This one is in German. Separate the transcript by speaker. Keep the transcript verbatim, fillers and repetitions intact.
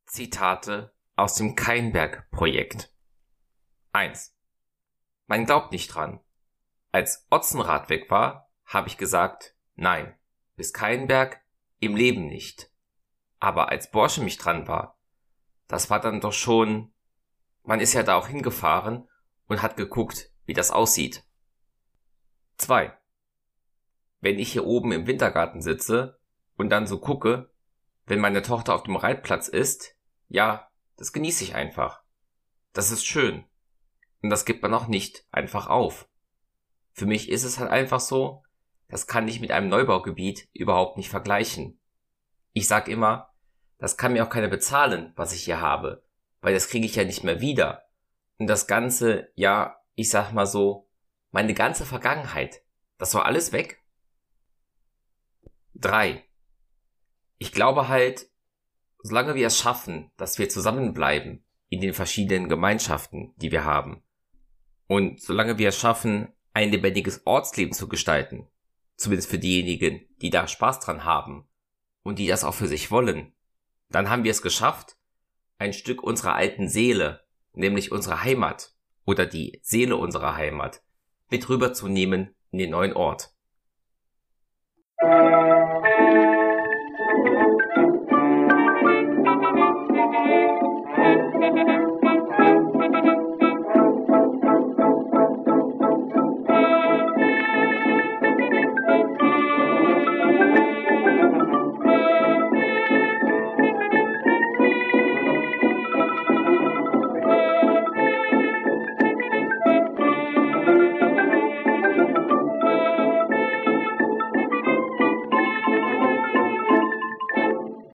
Speaker 1: Zitate aus dem Keinberg-Projekt. eins. Man glaubt nicht dran. Als Otzenrad weg war, habe ich gesagt, nein, bis Keinberg im Leben nicht. Aber als Borsche mich dran war, das war dann doch schon, man ist ja da auch hingefahren und hat geguckt, wie das aussieht. zwei. Wenn ich hier oben im Wintergarten sitze und dann so gucke, wenn meine Tochter auf dem Reitplatz ist, ja, das genieße ich einfach. Das ist schön. Und das gibt man auch nicht einfach auf. Für mich ist es halt einfach so, das kann ich mit einem Neubaugebiet überhaupt nicht vergleichen. Ich sag immer, das kann mir auch keiner bezahlen, was ich hier habe, weil das kriege ich ja nicht mehr wieder. Und das Ganze, ja, ich sag mal so, meine ganze Vergangenheit, das war alles weg. drei. Ich glaube halt, solange wir es schaffen, dass wir zusammenbleiben in den verschiedenen Gemeinschaften, die wir haben, und solange wir es schaffen, ein lebendiges Ortsleben zu gestalten, zumindest für diejenigen, die da Spaß dran haben und die das auch für sich wollen, dann haben wir es geschafft, ein Stück unserer alten Seele, nämlich unsere Heimat oder die Seele unserer Heimat, mit rüberzunehmen in den neuen Ort.